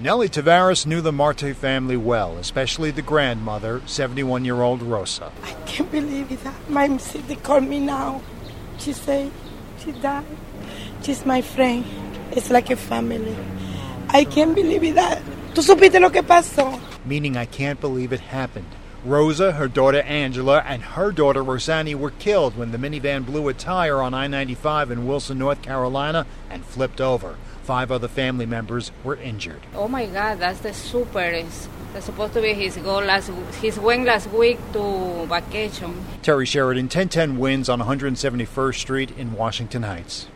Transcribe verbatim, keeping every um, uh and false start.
Nellie Tavares knew the Marte family well, especially the grandmother, seventy-one-year-old Rosa. I can't believe it. My sister called me now. She said she died. She's my friend. It's like a family. I can't believe it. ¿Tú supiste lo que pasó? Meaning I can't believe it happened. Rosa, her daughter Angela, and her daughter Rosanny were killed when the minivan blew a tire on I ninety-five in Wilson, North Carolina, and flipped over. Five other family members were injured. Oh my God, that's the super. That's supposed to be his goal last. His went last week to vacation. Terry Sheridan, ten ten Wins on one hundred seventy-first Street in Washington Heights.